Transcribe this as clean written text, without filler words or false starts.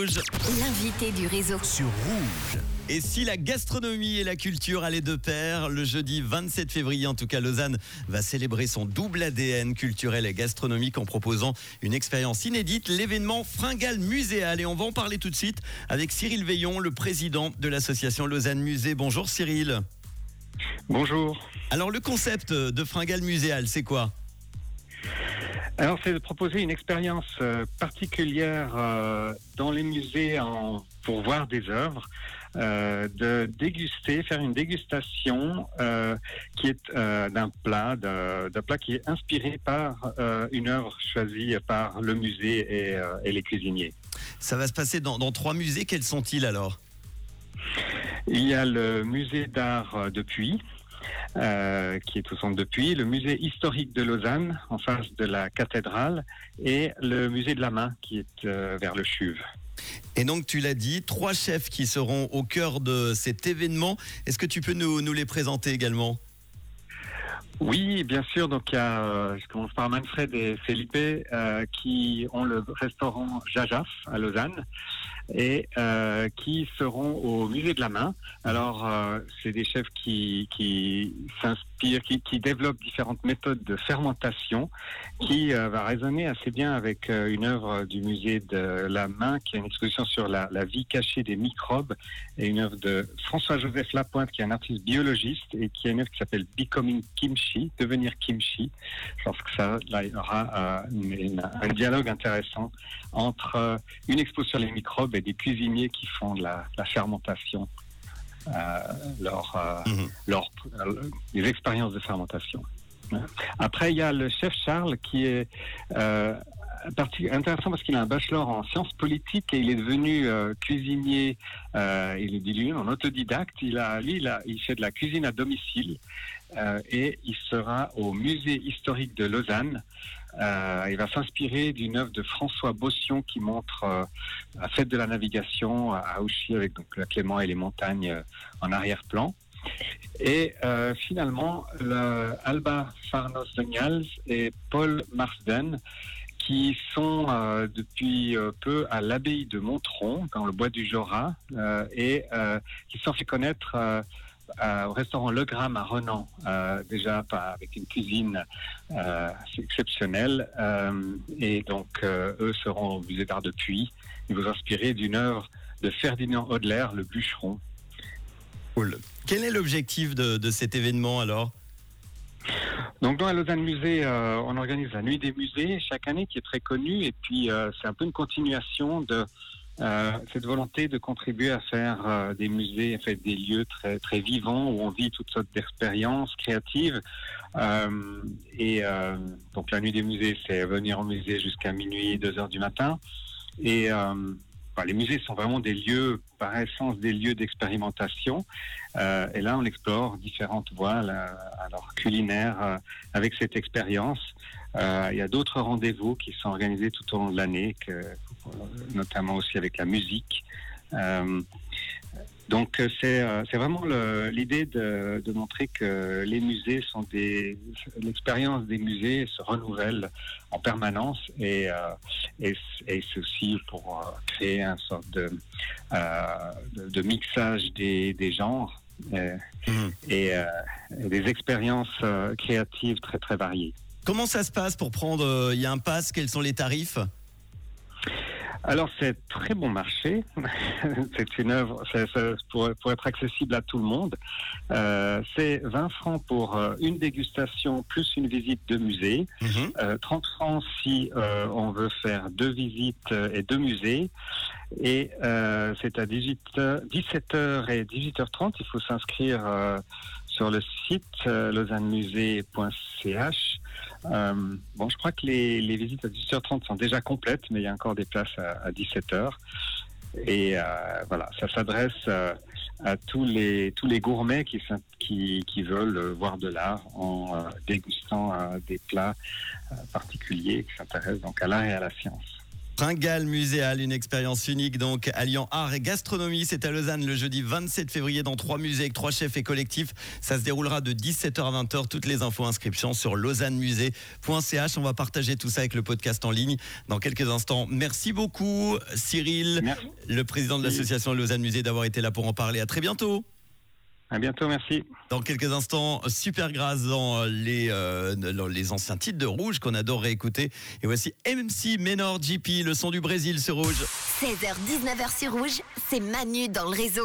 Rouge. L'invité du réseau. Sur Rouge. Et si la gastronomie et la culture allaient de pair, le jeudi 27 février, en tout cas, Lausanne va célébrer son double ADN culturel et gastronomique en proposant une expérience inédite, l'événement Fringales Muséal. Et on va en parler tout de suite avec Cyril Veillon, le président de l'association Lausanne Musée. Bonjour Cyril. Bonjour. Alors le concept de Fringales Muséal, c'est quoi ? Alors, c'est de proposer une expérience particulière dans les musées pour voir des œuvres, de déguster, faire une dégustation qui est d'un plat qui est inspiré par une œuvre choisie par le musée et les cuisiniers. Ça va se passer dans 3 musées. Quels sont-ils alors ? Il y a le musée d'art de Puy, qui est au centre de Puy, le musée historique de Lausanne, en face de la cathédrale, et le musée de la main, qui est vers le CHUV. Et donc, tu l'as dit, 3 chefs qui seront au cœur de cet événement. Est-ce que tu peux nous les présenter également ? Oui, bien sûr. Donc, il y a, je commence par Manfred et Felipe, qui ont le restaurant Jajaf à Lausanne et qui seront au musée de la main. Alors, c'est des chefs qui s'inspirent, qui développent différentes méthodes de fermentation, qui va résonner assez bien avec une œuvre du musée de la main, qui est une exposition sur la vie cachée des microbes, et une œuvre de François-Joseph Lapointe, qui est un artiste biologiste et qui a une œuvre qui s'appelle Becoming Kimchi, devenir kimchi. Je pense que ça, là, il y aura un dialogue intéressant entre une expo sur les microbes et des cuisiniers qui font de la fermentation, les expériences de fermentation. Après, il y a le chef Charles qui est intéressant parce qu'il a un bachelor en sciences politiques et il est devenu cuisinier. Il est dit lui-même en autodidacte. Il fait de la cuisine à domicile et il sera au musée historique de Lausanne. Il va s'inspirer d'une œuvre de François Bossion qui montre la fête de la navigation à Ouchy avec donc la Clément et les montagnes en arrière-plan. Et finalement, Alba Farnos-Donials et Paul Marsden, qui sont depuis peu à l'abbaye de Montron, dans le bois du Jorat, et qui se sont fait connaître au restaurant Le Gramme à Renan, déjà avec une cuisine exceptionnelle. Et donc, eux seront au musée d'art de Puy. Ils vont s'inspirer d'une œuvre de Ferdinand Hodler, le bûcheron. Cool. Quel est l'objectif de cet événement alors ? Donc dans la Lausanne Musée, on organise la Nuit des musées chaque année qui est très connue et puis c'est un peu une continuation de cette volonté de contribuer à faire des musées, en fait, des lieux très très vivants où on vit toutes sortes d'expériences créatives. Donc la Nuit des musées, c'est venir au musée jusqu'à minuit, 2h du matin. Et les musées sont vraiment des lieux, par essence, des lieux d'expérimentation. Et là, on explore différentes voies, alors culinaires, avec cette expérience. Il y a d'autres rendez-vous qui sont organisés tout au long de l'année, notamment aussi avec la musique. Donc c'est vraiment l'idée de montrer que les musées l'expérience des musées se renouvelle en permanence et c'est aussi pour créer une sorte de mixage des genres et des expériences créatives très très variées. Comment ça se passe pour prendre, il y a un pass, quels sont les tarifs ? Alors c'est très bon marché, c'est une œuvre pour être accessible à tout le monde. C'est 20 francs pour une dégustation plus une visite de musée, 30 francs si on veut faire 2 visites et 2 musées. Et c'est à 17h et 18h30, il faut s'inscrire sur le site lausannemusée.ch. Je crois que les visites à 18h30 sont déjà complètes, mais il y a encore des places à 17h. Et voilà, ça s'adresse à tous les gourmets qui veulent voir de l'art en dégustant des plats particuliers qui s'intéressent donc à l'art et à la science. Fringale muséale, une expérience unique donc alliant art et gastronomie. C'est à Lausanne le jeudi 27 février dans 3 musées avec 3 chefs et collectifs. Ça se déroulera de 17h à 20h. Toutes les infos, inscriptions sur lausannemusée.ch. On va partager tout ça avec le podcast en ligne dans quelques instants. Merci beaucoup Cyril, Merci. le président de l'association Lausanne Musée, d'avoir été là pour en parler. À très bientôt. À bientôt, merci. Dans quelques instants, Supergrass dans les anciens titres de Rouge qu'on adorerait écouter. Et voici MC Menor GP, le son du Brésil sur Rouge. 16h-19h sur Rouge, c'est Manu dans le réseau.